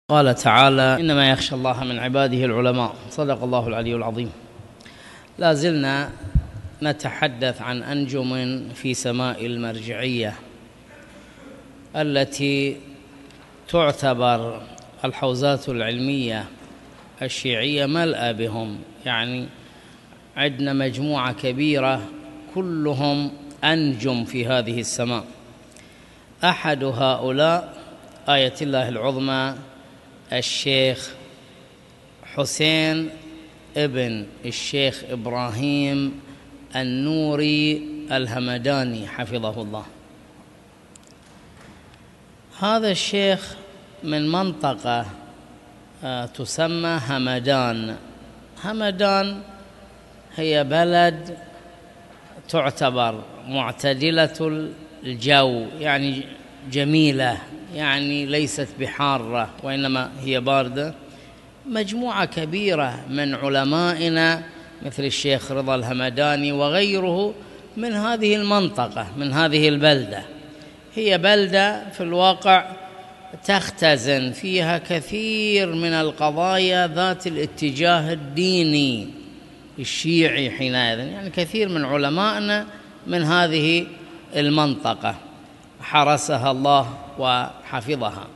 قال تعالى: إنما يخشى الله من عباده العلماء. صدق الله العلي العظيم. لا زلنا نتحدث عن أنجم في سماء المرجعية التي تعتبر الحوزات العلمية الشيعية ملأى بهم، يعني عندنا مجموعة كبيرة كلهم أنجم في هذه السماء. أحد هؤلاء آية الله العظمى الشيخ حسين ابن الشيخ إبراهيم النوري الهمداني حفظه الله. هذا الشيخ من منطقة تسمى همدان. همدان هي بلد تعتبر معتدلة الجو، يعني جميلة، يعني ليست بحارة وإنما هي باردة. مجموعة كبيرة من علمائنا مثل الشيخ رضا الهمداني وغيره من هذه المنطقة، من هذه البلدة. هي بلدة في الواقع تختزن فيها كثير من القضايا ذات الاتجاه الديني الشيعي حينئذ، يعني كثير من علمائنا من هذه المنطقة حرسها الله وحفظها.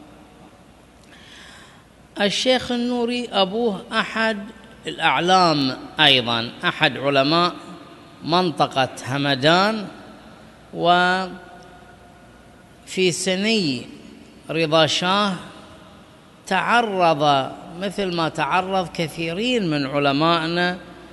الشيخ النوري أبوه أحد الأعلام، أيضا أحد علماء منطقة همدان، وفي سني رضا شاه تعرض مثل ما تعرض كثيرين من علمائنا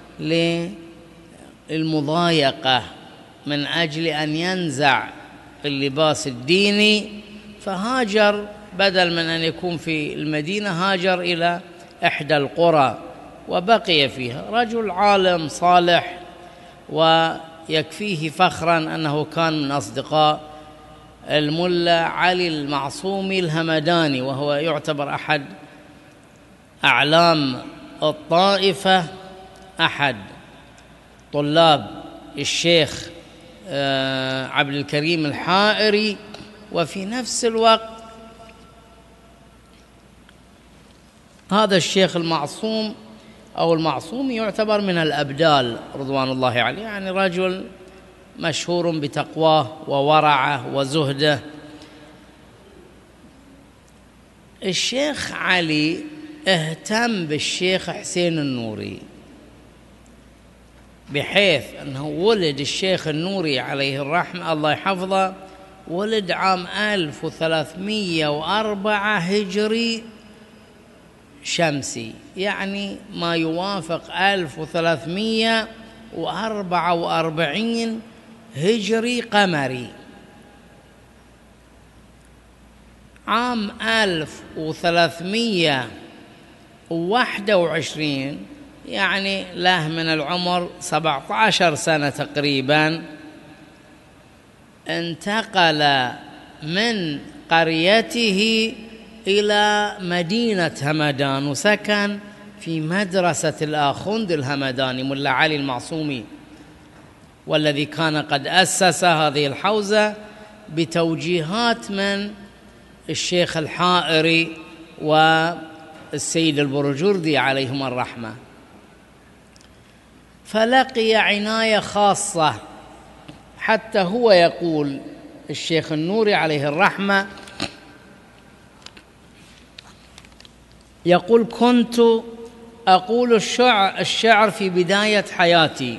للمضايقة من أجل أن ينزع اللباس الديني، فهاجر، بدل من أن يكون في المدينة هاجر إلى إحدى القرى وبقي فيها. رجل عالم صالح، ويكفيه فخرا أنه كان من أصدقاء الملا علي المعصومي الهمداني، وهو يعتبر أحد أعلام الطائفة، أحد طلاب الشيخ عبد الكريم الحائري. وفي نفس الوقت هذا الشيخ المعصوم أو المعصوم يعتبر من الأبدال رضوان الله عليه، يعني رجل مشهور بتقواه وورعه وزهده. الشيخ علي اهتم بالشيخ حسين النوري، بحيث أنه ولد الشيخ النوري عليه الرحمة الله يحفظه، ولد عام 1304 هجري شمسي، يعني ما يوافق 1344 هجري قمري. عام 1321 يعني له من العمر 17 سنة تقريبا، انتقل من قريته إلى مدينة همدان، وسكن في مدرسة الآخوند الهمداني ملا علي المعصومي، والذي كان قد أسس هذه الحوزة بتوجيهات من الشيخ الحائري والسيد البرجردي عليهما الرحمة. فلقي عناية خاصة، حتى هو يقول الشيخ النوري عليه الرحمة، يقول: كنت أقول الشعر في بداية حياتي،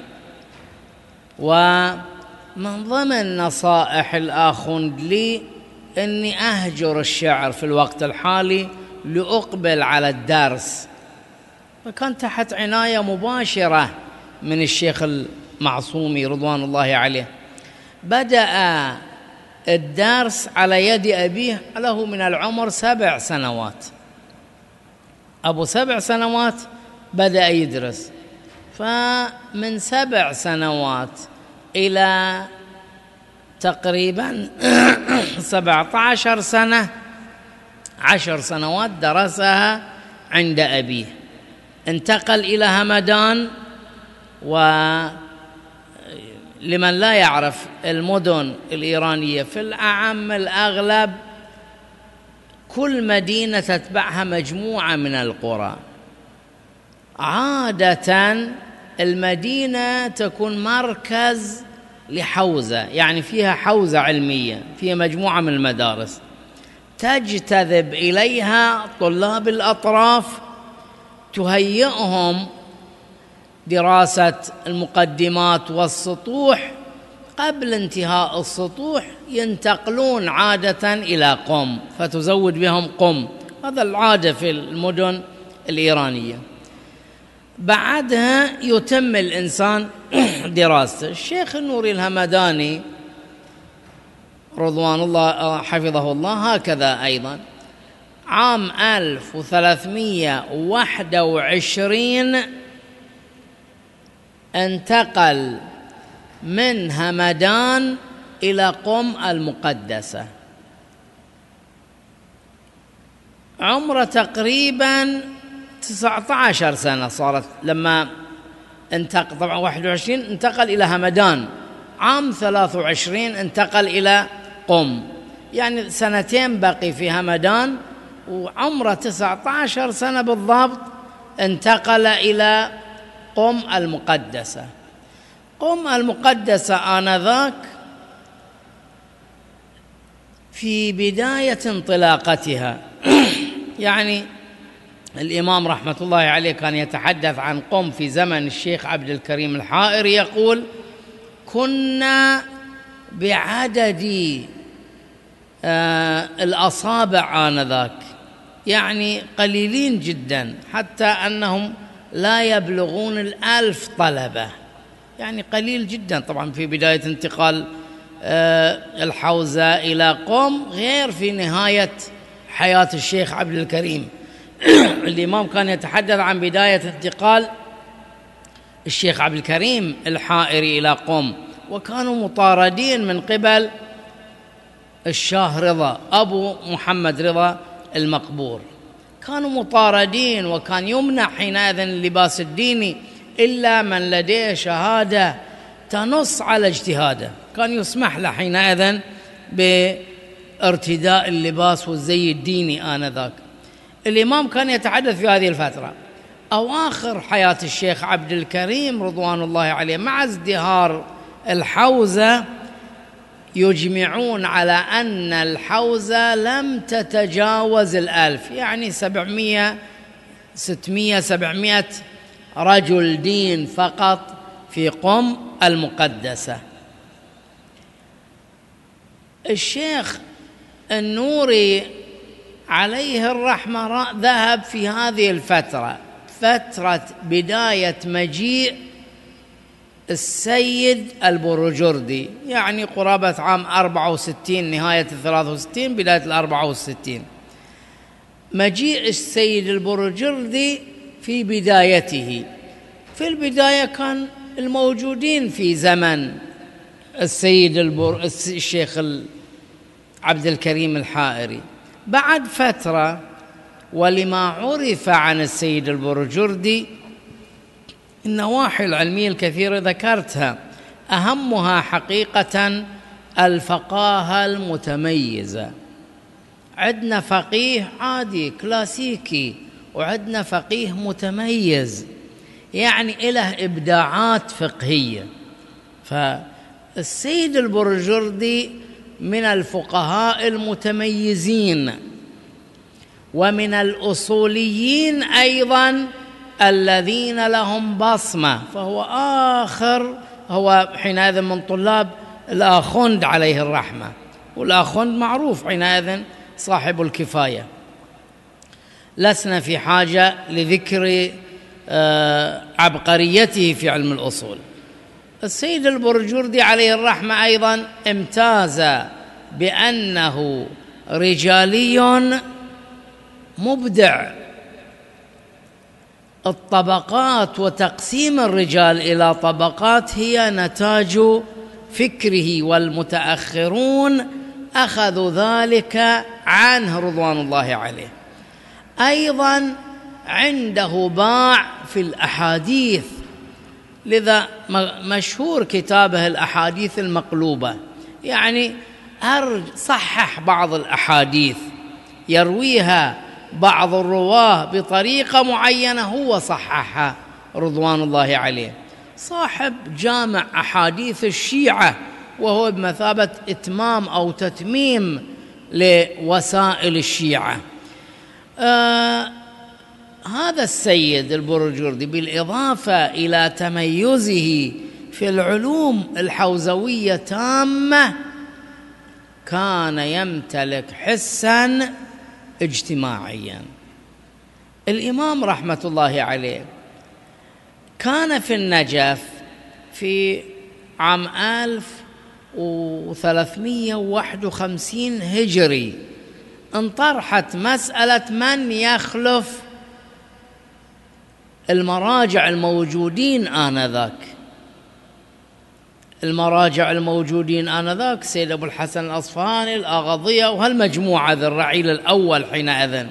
ومن ضمن نصائح الآخوند لي أني أهجر الشعر في الوقت الحالي لأقبل على الدرس. فكان تحت عناية مباشرة من الشيخ المعصومي رضوان الله عليه. بدأ الدرس على يد أبيه، له من العمر 7 سنوات، أبو 7 سنوات بدأ يدرس. فمن 7 سنوات إلى تقريبا 17 سنة، 10 سنوات درسها عند أبيه. انتقل إلى همدان، ولمن لا يعرف المدن الإيرانية في الأعم الأغلب كل مدينة تتبعها مجموعة من القرى. عادة المدينة تكون مركز لحوزة، يعني فيها حوزة علمية، فيها مجموعة من المدارس تجتذب إليها طلاب الأطراف، تهيئهم دراسة المقدمات والسطوح. قبل انتهاء السطوح ينتقلون عادة إلى قم، فتزود بهم قم. هذا العادة في المدن الإيرانية. بعدها يتم الإنسان دراسته. الشيخ النوري الهمداني رضوان الله حفظه الله هكذا أيضا، عام 1321 انتقل من همدان إلى قم المقدسة. عمره تقريبا 19 سنة صارت لما انتقل. طبعا 21 انتقل إلى همدان، عام 23 انتقل إلى قم، يعني سنتين بقي في همدان، وعمره 19 سنة بالضبط انتقل إلى قم المقدسة. قم المقدسة آنذاك في بداية انطلاقتها يعني الإمام رحمة الله عليه كان يتحدث عن قم في زمن الشيخ عبد الكريم الحائري، يقول: كنا بعدد الأصابع آنذاك، يعني قليلين جدا، حتى أنهم لا يبلغون 1000 طلبة، يعني قليل جدا. طبعا في بداية انتقال الحوزة إلى قم، غير في نهاية حياة الشيخ عبد الكريم. الإمام كان يتحدث عن بداية انتقال الشيخ عبد الكريم الحائري إلى قم، وكانوا مطاردين من قبل الشاه رضا أبو محمد رضا المقبور، كانوا مطاردين، وكان يمنع حينئذ اللباس الديني إلا من لديه شهادة تنص على اجتهاده، كان يسمح له حينئذ بارتداء اللباس والزي الديني آنذاك. الإمام كان يتحدث في هذه الفترة أواخر حياة الشيخ عبد الكريم رضوان الله عليه، مع ازدهار الحوزة يجمعون على أن الحوزة لم تتجاوز 1000، يعني 700 رجل دين فقط في قم المقدسة. الشيخ النوري عليه الرحمة ذهب في هذه الفترة، فترة بداية مجيء السيد البرجردي، يعني قرابة عام 64، نهاية 63 بداية 64. مجيء السيد البرجردي في بدايته، في البداية كان الموجودين في زمن السيد الشيخ عبد الكريم الحائري. بعد فترة، ولما عرف عن السيد البرجردي النواحي العلمية الكثيرة ذكرتها، أهمها حقيقة الفقاهة المتميزة. عندنا فقيه عادي كلاسيكي، وعندنا فقيه متميز، يعني له إبداعات فقهية. فالسيد البرجردي من الفقهاء المتميزين، ومن الأصوليين أيضا الذين لهم بصمة، فهو هو حينئذ من طلاب الآخوند عليه الرحمة، والآخوند معروف حينئذ صاحب الكفاية. لسنا في حاجة لذكر عبقريته في علم الأصول. السيد البرجردي عليه الرحمة أيضا امتاز بأنه رجالي مبدع. الطبقات وتقسيم الرجال إلى طبقات هي نتاج فكره، والمتأخرون أخذوا ذلك عنه رضوان الله عليه. أيضا عنده باع في الأحاديث، لذا مشهور كتابه الأحاديث المقلوبة، يعني صحح بعض الأحاديث، يرويها بعض الرواه بطريقة معينة هو صححها رضوان الله عليه. صاحب جامع أحاديث الشيعة، وهو بمثابة إتمام أو تتميم لوسائل الشيعة. هذا السيد البرجردي بالإضافة إلى تميزه في العلوم الحوزوية تامة، كان يمتلك حساً اجتماعياً. الإمام رحمة الله عليه كان في النجف في عام 1351 هجري، انطرحت مسألة من يخلف المراجع الموجودين آنذاك. المراجع الموجودين آنذاك سيد أبو الحسن الأصفهاني، الأغضية، وهالمجموعة ذي الرعيل الأول حينئذ.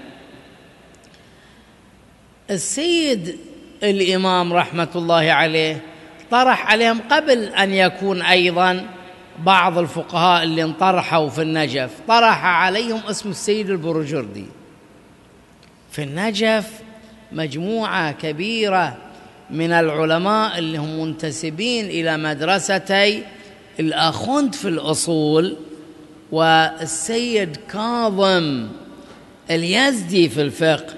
السيد الإمام رحمة الله عليه طرح عليهم قبل أن يكون أيضا بعض الفقهاء اللي انطرحوا في النجف، طرح عليهم اسم السيد البرجردي. في النجف مجموعة كبيرة من العلماء اللي هم منتسبين إلى مدرستي الآخوند في الأصول، والسيد كاظم اليزدي في الفقه.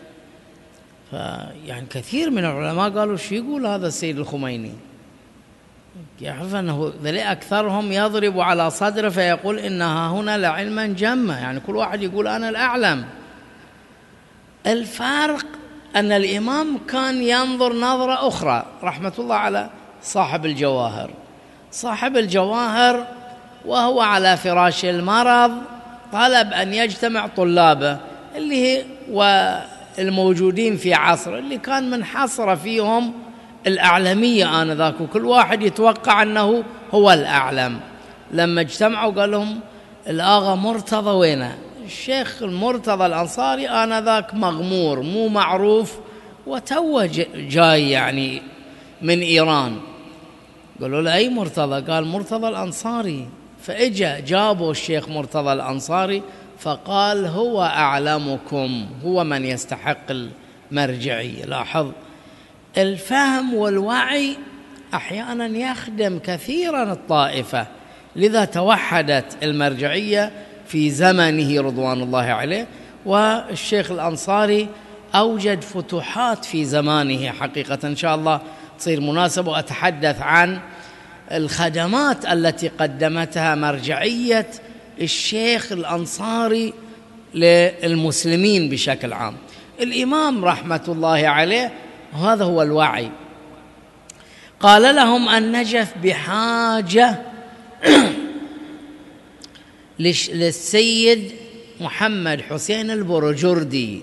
يعني كثير من العلماء قالوا شو يقول هذا السيد الخميني، يعرف أنه ذلك أكثرهم يضرب على صدره فيقول إنها هنا لعلما جمة، يعني كل واحد يقول أنا الأعلم. الفرق أن الإمام كان ينظر نظرة أخرى رحمة الله على صاحب الجواهر. صاحب الجواهر وهو على فراش المرض طلب أن يجتمع طلابه اللي والموجودين في عصر اللي كان منحصر فيهم الأعلمية آنذاك، وكل واحد يتوقع أنه هو الأعلم. لما اجتمعوا قال لهم الآغا مرتضى وينه؟ الشيخ المرتضى الأنصاري آنذاك مغمور مو معروف وتو جاي يعني من إيران. قالوا له أي مرتضى؟ قال مرتضى الأنصاري. فإجا جابوا الشيخ مرتضى الأنصاري فقال هو أعلمكم، هو من يستحق المرجعية. لاحظ الفهم والوعي أحيانا يخدم كثيرا الطائفة، لذا توحدت المرجعية في زمنه رضوان الله عليه. والشيخ الأنصاري أوجد فتوحات في زمانه حقيقة. إن شاء الله تصير مناسبة وأتحدث عن الخدمات التي قدمتها مرجعية الشيخ الأنصاري للمسلمين بشكل عام. الإمام رحمة الله عليه هذا هو الوعي. قال لهم النجف بحاجة للسيد محمد حسين البرجردي.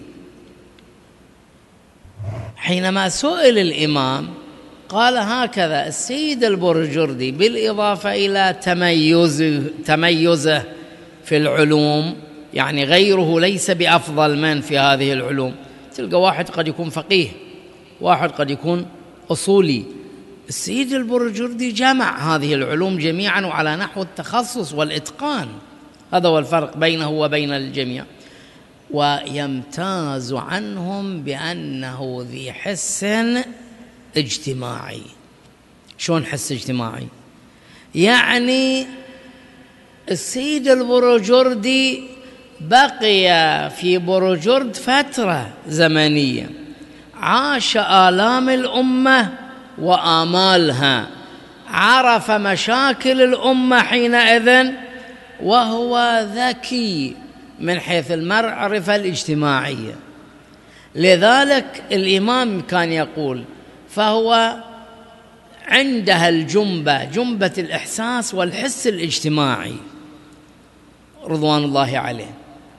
حينما سئل الإمام قال هكذا: السيد البرجردي بالإضافة إلى تميزه في العلوم، يعني غيره ليس بأفضل من في هذه العلوم. تلقى واحد قد يكون فقيه، واحد قد يكون أصولي. السيد البرجردي جمع هذه العلوم جميعا وعلى نحو التخصص والإتقان. هذا هو الفرق بينه وبين الجميع. ويمتاز عنهم بأنه ذي حس اجتماعي. شلون حس اجتماعي؟ يعني السيد البرجردي بقي في برجرد فترة زمنية، عاش آلام الأمة وآمالها، عرف مشاكل الأمة حينئذ، وهو ذكي من حيث المعرفة الاجتماعية. لذلك الإمام كان يقول فهو عندها جنبة الإحساس والحس الاجتماعي رضوان الله عليه.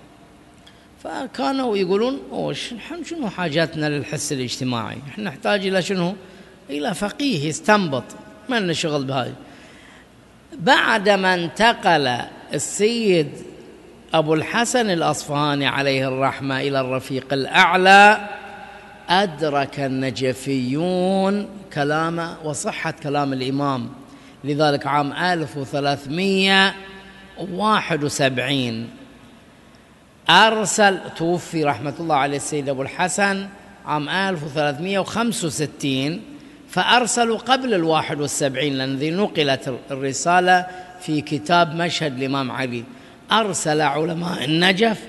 فكانوا يقولون شنو حاجاتنا للحس الاجتماعي؟ احنا نحتاج إلى شنو؟ إلى فقيه يستنبط، ما لنا شغل بهذا. بعدما انتقل السيد أبو الحسن الأصفهاني عليه الرحمة إلى الرفيق الأعلى، أدرك النجفيون كلام وصحة كلام الإمام. لذلك عام 1371 توفي رحمة الله عليه السيد أبو الحسن عام 1365، فأرسلوا قبل 71، لأن ذي نقلت الرسالة في كتاب مشهد الإمام علي. أرسل علماء النجف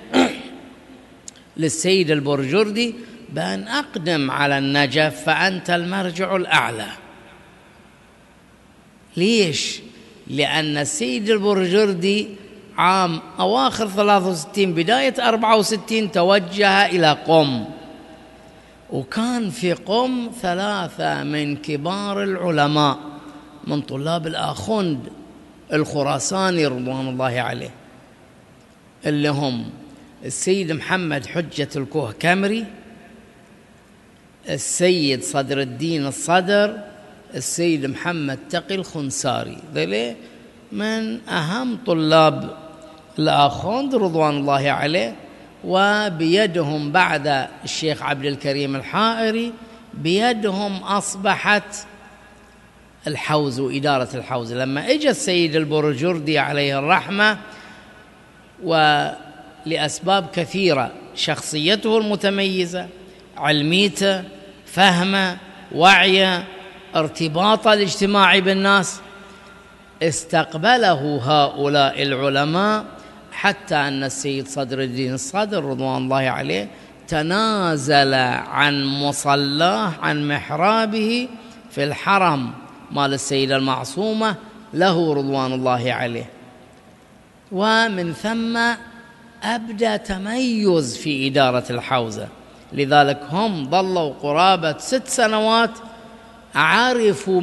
للسيد البرجردي بأن أقدم على النجف فأنت المرجع الأعلى. ليش؟ لأن السيد البرجردي عام أواخر 63 بداية 64 توجه إلى قم، وكان في قم 3 من كبار العلماء من طلاب الآخوند الخراساني رضوان الله عليه، اللي هم السيد محمد حجة الكوهكمري، السيد صدر الدين الصدر، السيد محمد تقي الخنساري. ذلك من أهم طلاب الآخوند رضوان الله عليه. وبيدهم بعد الشيخ عبد الكريم الحائري بيدهم أصبحت الحوز وإدارة الحوز. لما اجى السيد البرجردي عليه الرحمة ولأسباب كثيرة، شخصيته المتميزة، علميته، فهمه، وعيه، ارتباطه الاجتماعي بالناس، استقبله هؤلاء العلماء، حتى أن السيد صدر الدين الصدر رضوان الله عليه تنازل عن مصلاه، عن محرابه في الحرم مال السيدة المعصومة له رضوان الله عليه. ومن ثم أبدى تميز في إدارة الحوزة. لذلك هم ظلوا قرابة 6 سنوات عرفوا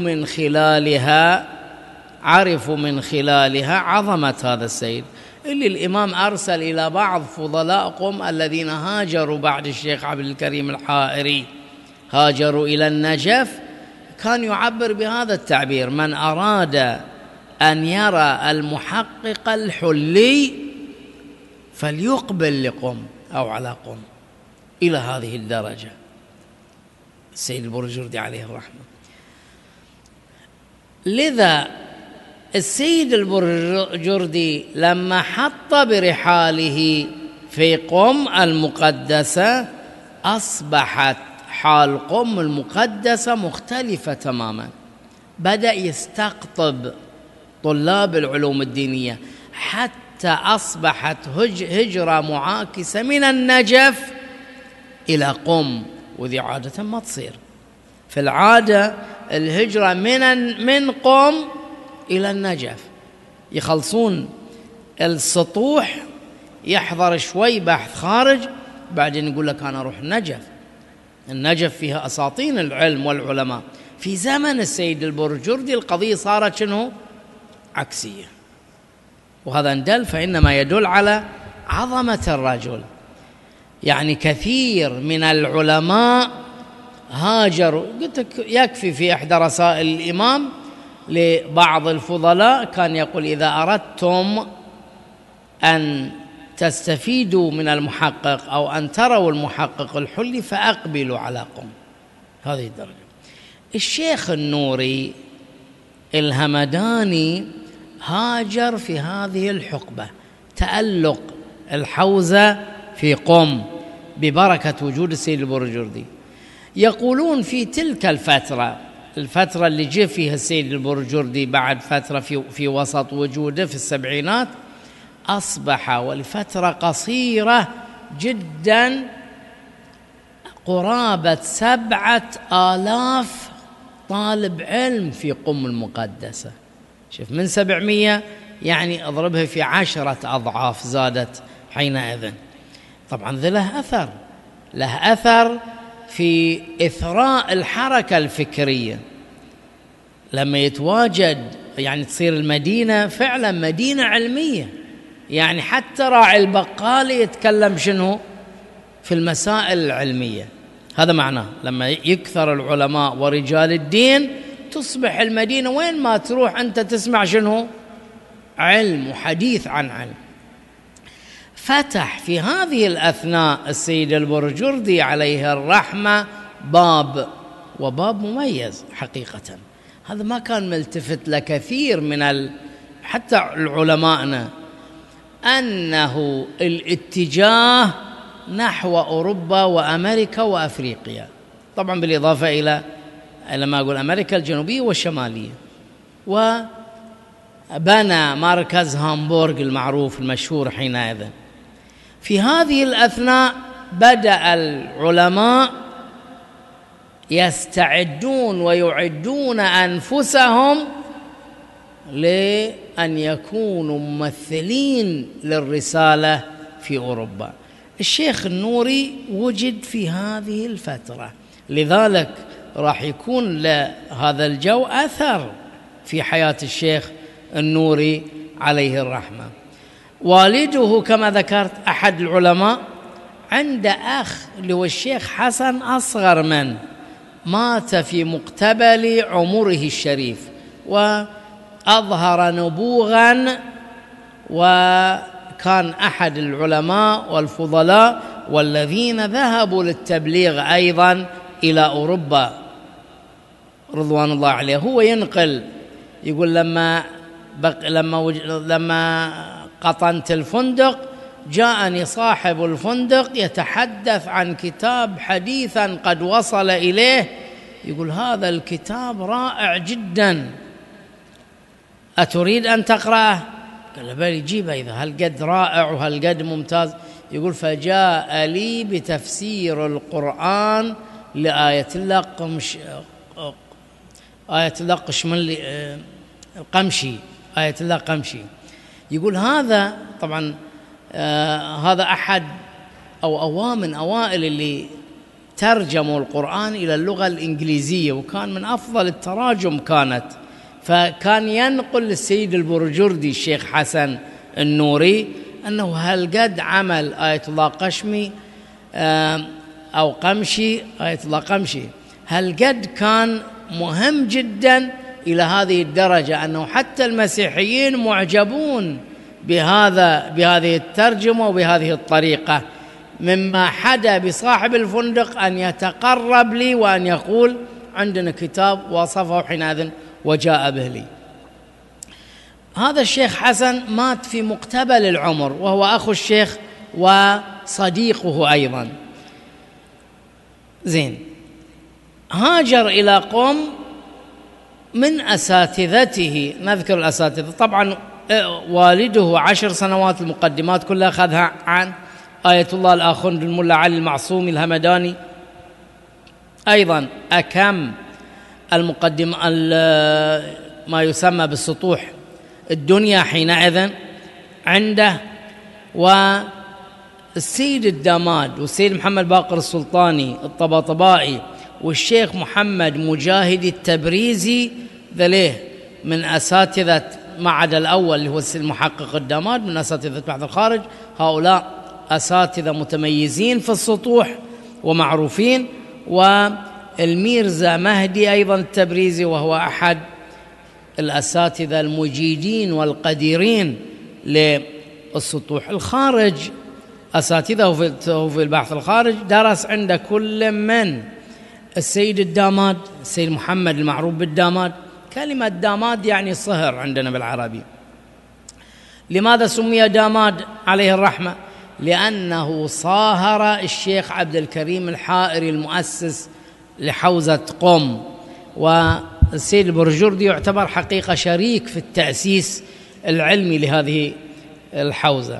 من خلالها عظمة هذا السيد، اللي الإمام أرسل إلى بعض فضلاء قم الذين هاجروا بعد الشيخ عبد الكريم الحائري، هاجروا إلى النجف. كان يعبر بهذا التعبير: من أراد أن يرى المحقق الحلي فليقبل لقم أو على قم. إلى هذه الدرجة السيد البرجردي عليه الرحمة. لذا السيد البرجردي لما حط برحاله في قم المقدسة أصبحت حال قم المقدسة مختلفة تماما. بدأ يستقطب طلاب العلوم الدينية، حتى أصبحت هجرة معاكسة من النجف إلى قم، وذي عادة ما تصير. في العادة الهجرة من قم إلى النجف، يخلصون السطوح، يحضر شوي بحث خارج، بعدين يقول لك أنا أروح النجف فيها أساطين العلم والعلماء. في زمن السيد البرجردي القضية صارت شنو؟ عكسية. وهذا ندل فإنما يدل على عظمة الرجل. يعني كثير من العلماء هاجروا. قلت لك يكفي في إحدى رسائل الإمام لبعض الفضلاء كان يقول: إذا أردتم أن تستفيدوا من المحقق أو أن تروا المحقق الحلي فأقبلوا على قم. هذه الدرجة. الشيخ النوري الهمداني هاجر في هذه الحقبة، تألق الحوزة في قم ببركة وجود السيد البرجردي. يقولون في تلك الفترة اللي جاء فيها السيد البرجردي بعد فترة في وسط وجوده في السبعينات، أصبح ولفترة قصيرة جدا قرابة 7000 طالب علم في قم المقدسة. شوف، من 700 يعني اضربها في 10 أضعاف زادت حينئذ. طبعا ذا له أثر في إثراء الحركة الفكرية. لما يتواجد يعني تصير المدينة فعلا مدينة علمية، يعني حتى راعي البقالة يتكلم شنو في المسائل العلمية. هذا معناه لما يكثر العلماء ورجال الدين تصبح المدينة وين ما تروح أنت تسمع شنو؟ علم وحديث عن علم. فتح في هذه الأثناء السيد البرجردي عليه الرحمة باب مميز حقيقة. هذا ما كان ملتفت لكثير من حتى علمائنا. أنه الاتجاه نحو أوروبا وأمريكا وأفريقيا، طبعا بالإضافة إلى ما أقول أمريكا الجنوبية والشمالية. وبنى مركز هامبورغ المعروف المشهور حينئذ. في هذه الأثناء بدأ العلماء يستعدون ويعدون أنفسهم لأن يكونوا ممثلين للرسالة في أوروبا. الشيخ النوري وجد في هذه الفترة، لذلك راح يكون لهذا الجو أثر في حياة الشيخ النوري عليه الرحمة. والده كما ذكرت أحد العلماء، عنده أخ اللي هو الشيخ حسن أصغر منه، مات في مقتبل عمره الشريف وأظهر نبوغا، وكان أحد العلماء والفضلاء والذين ذهبوا للتبليغ أيضا إلى أوروبا رضوان الله عليه. هو ينقل يقول لما قطنت الفندق جاءني صاحب الفندق يتحدث عن كتاب حديثا قد وصل إليه، يقول هذا الكتاب رائع جدا، أتريد أن تقرأه؟ قال له بلى، جيبه إذا هالقد رائع وهالقد ممتاز. يقول فجاء لي بتفسير القرآن لآية الله قمشي، آية الله قمشي. يقول هذا طبعا هذا أحد أو من أوائل اللي ترجموا القرآن إلى اللغة الإنجليزية، وكان من أفضل التراجم كانت. فكان ينقل للسيد البرجردي الشيخ حسن النوري أنه هالقد عمل آية الله قشمي أو قمشي، آية الله قمشي، هالقد كان مهم جدا إلى هذه الدرجة أنه حتى المسيحيين معجبون بهذه الترجمة وبهذه الطريقة، مما حدا بصاحب الفندق أن يتقرب لي وأن يقول عندنا كتاب وصفه حينئذ وجاء به لي. هذا الشيخ حسن مات في مقتبل العمر، وهو أخو الشيخ وصديقه أيضا. زين، هاجر إلى قم من أساتذته. نذكر الأساتذة طبعا، والده 10 سنوات المقدمات كلها أخذها عن آية الله الآخوند الملا علي المعصومي الهمداني. أيضا أكم المقدمة ما يسمى بالسطوح الدنيا حينئذ عنده، والسيد الداماد والسيد محمد باقر السلطاني الطباطبائي والشيخ محمد مجاهد التبريزي، ذليه من أساتذة معهد الأول اللي هو المحقق الداماد، من أساتذة بحث الخارج. هؤلاء أساتذة متميزين في السطوح ومعروفين. والميرزا مهدي أيضا التبريزي، وهو أحد الأساتذة المجيدين والقديرين للسطوح. الخارج أساتذة في البحث الخارج درس عند كل من السيد الداماد، السيد محمد المعروف بالداماد. كلمة داماد يعني صهر عندنا بالعربي. لماذا سمي داماد عليه الرحمة؟ لأنه صاهر الشيخ عبد الكريم الحائري المؤسس لحوزة قم، والسيد البرجردي يعتبر حقيقة شريك في التأسيس العلمي لهذه الحوزة.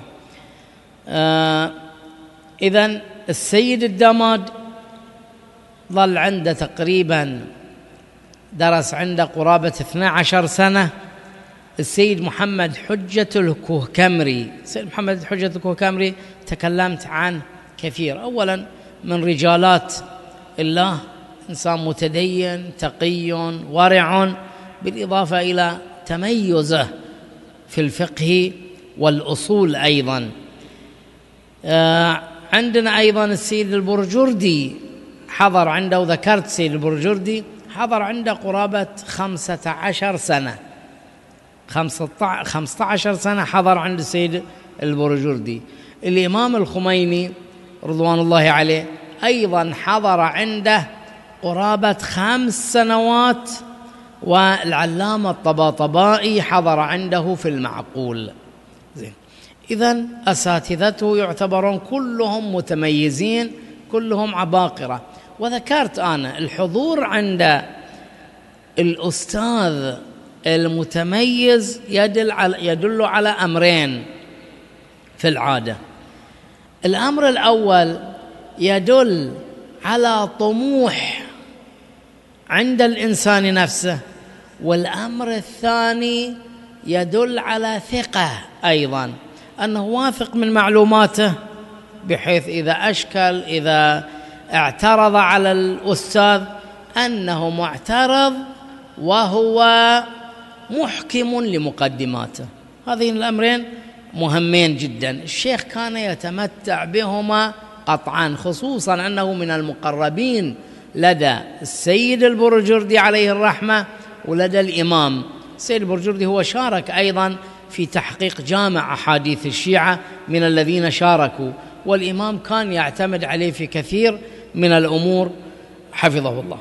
إذن السيد الداماد ظل عنده تقريبا، درس عنده قرابة 12 سنة. السيد محمد حجة الكوهكمري، السيد محمد حجة الكوهكمري تكلمت عنه كثير. أولا من رجالات الله، إنسان متدين تقي ورع، بالإضافة إلى تميزه في الفقه والأصول أيضا. عندنا أيضا السيد البرجردي حضر عنده، وذكرت السيد البرجردي حضر عنده قرابة 15 سنة، 15 سنة حضر عند السيد البرجردي. الإمام الخميني رضوان الله عليه أيضا حضر عنده قرابة 5 سنوات، والعلامة الطباطبائي حضر عنده في المعقول. زين، إذن أساتذته يعتبرون كلهم متميزين، كلهم عباقرة. وذكرت أنا الحضور عند الأستاذ المتميز يدل على أمرين في العادة. الأمر الأول يدل على طموح عند الإنسان نفسه، والأمر الثاني يدل على ثقة أيضا، أنه واثق من معلوماته، بحيث إذا أشكل، إذا اعترض على الأستاذ، أنه معترض وهو محكم لمقدماته. هذين الأمرين مهمين جدا. الشيخ كان يتمتع بهما قطعا، خصوصا أنه من المقربين لدى السيد البرجردي عليه الرحمة ولدى الإمام. السيد البرجردي هو شارك أيضا في تحقيق جامع أحاديث الشيعة من الذين شاركوا، والإمام كان يعتمد عليه في كثير من الأمور حفظه الله.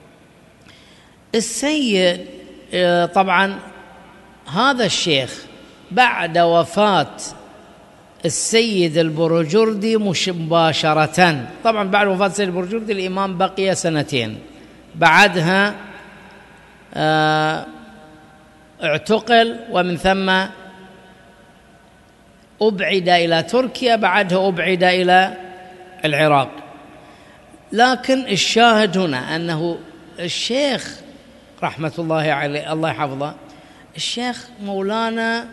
السيد طبعا هذا الشيخ بعد وفاة السيد البرجردي مباشرة، طبعا بعد وفاة السيد البرجردي الإمام بقي 2 بعدها اعتقل، ومن ثم أبعد إلى تركيا، بعدها أبعد إلى العراق. لكن الشاهد هنا أنه الشيخ رحمة الله عليه الله يحفظه، الشيخ مولانا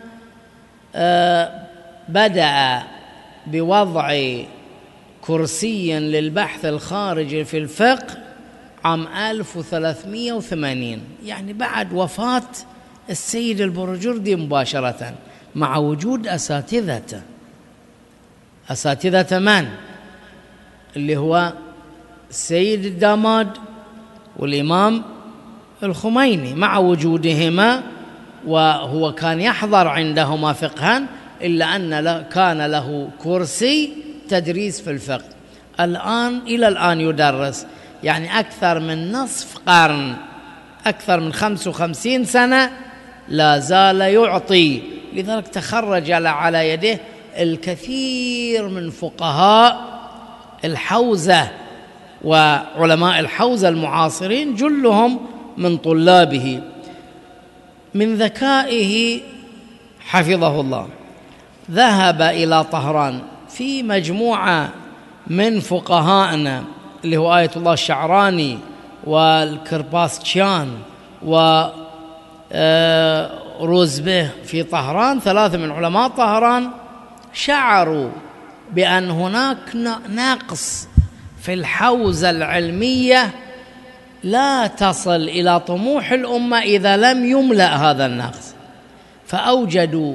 بدأ بوضع كرسي للبحث الخارجي في الفقه عام 1380، يعني بعد وفاة السيد البرجردي مباشرة، مع وجود أساتذته. أساتذة من؟ اللي هو السيد الداماد والإمام الخميني، مع وجودهما، وهو كان يحضر عندهما فقها، إلا أن كان له كرسي تدريس في الفقه. إلى الآن يدرس، يعني أكثر من نصف قرن، أكثر من 55 سنة لا زال يعطي. لذلك تخرج على يده الكثير من فقهاء الحوزة وعلماء الحوزة المعاصرين، جلهم من طلابه. من ذكائه حفظه الله ذهب إلى طهران في مجموعة من فقهائنا، اللي هو آية الله الشعراني والكرباستشان وروزبه في طهران، 3 من علماء طهران شعروا بأن هناك نقص في الحوزة العلمية لا تصل إلى طموح الأمة إذا لم يملأ هذا النقص، فأوجدوا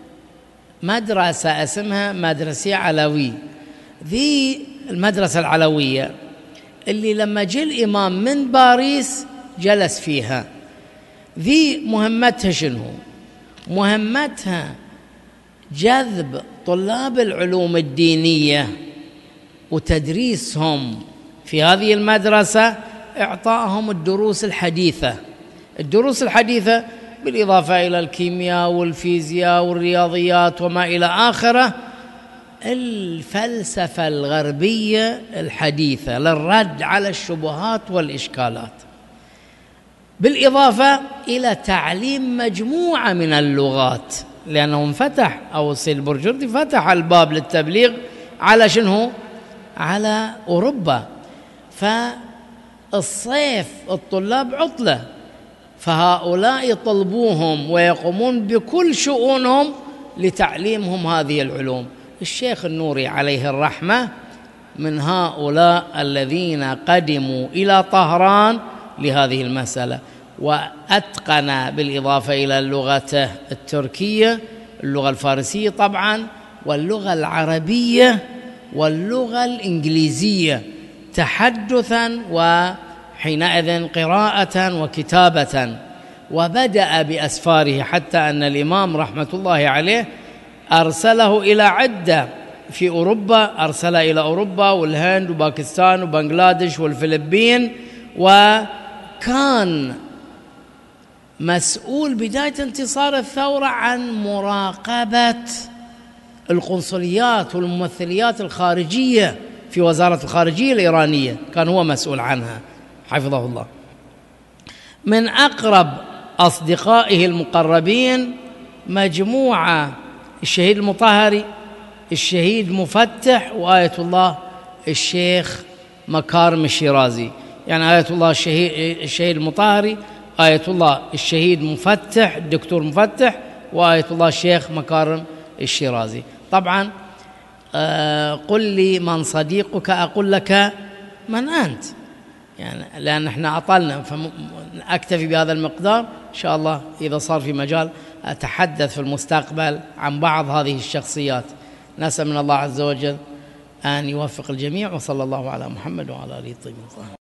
مدرسة اسمها مدرسة علوي. ذي المدرسة العلوية اللي لما جاء الإمام من باريس جلس فيها. ذي مهمتها شنو؟ مهمتها جذب طلاب العلوم الدينية وتدريسهم في هذه المدرسة، إعطائهم الدروس الحديثة. الدروس الحديثة بالإضافة إلى الكيمياء والفيزياء والرياضيات وما إلى آخره، الفلسفة الغربية الحديثة للرد على الشبهات والإشكالات، بالإضافة إلى تعليم مجموعة من اللغات، لأنه انفتح، أو السيد البرجردي فتح الباب للتبليغ على شنو؟ على أوروبا. فالصيف الطلاب عطلة، فهؤلاء يطلبوهم ويقومون بكل شؤونهم لتعليمهم هذه العلوم. الشيخ النوري عليه الرحمة من هؤلاء الذين قدموا إلى طهران لهذه المسألة، وأتقن بالإضافة إلى اللغة التركية، اللغة الفارسية طبعا، واللغة العربية واللغة الإنجليزية تحدثا وحينئذ قراءة وكتابة. وبدأ بأسفاره، حتى أن الإمام رحمة الله عليه أرسله إلى عدة في أوروبا، أرسل إلى أوروبا والهند وباكستان وبنغلاديش والفلبين، وكان مسؤول بداية انتصار الثورة عن مراقبة القنصليات والممثليات الخارجية في وزارة الخارجية الإيرانية، كان هو مسؤول عنها حفظه الله. من أقرب أصدقائه المقربين مجموعة: الشهيد المطهري، الشهيد مفتح، وآية الله الشيخ مكارم الشيرازي. يعني آية الله الشهيد المطهري، آية الله الشهيد مفتح الدكتور مفتح، وآية الله الشيخ مكارم الشيرازي. طبعا قل لي من صديقك أقول لك من أنت، يعني لأن احنا أطلنا، فأكتفي بهذا المقدار. إن شاء الله إذا صار في مجال أتحدث في المستقبل عن بعض هذه الشخصيات. نسأل من الله عز وجل أن يوفق الجميع، وصلى الله على محمد وعلى آله الطيبين.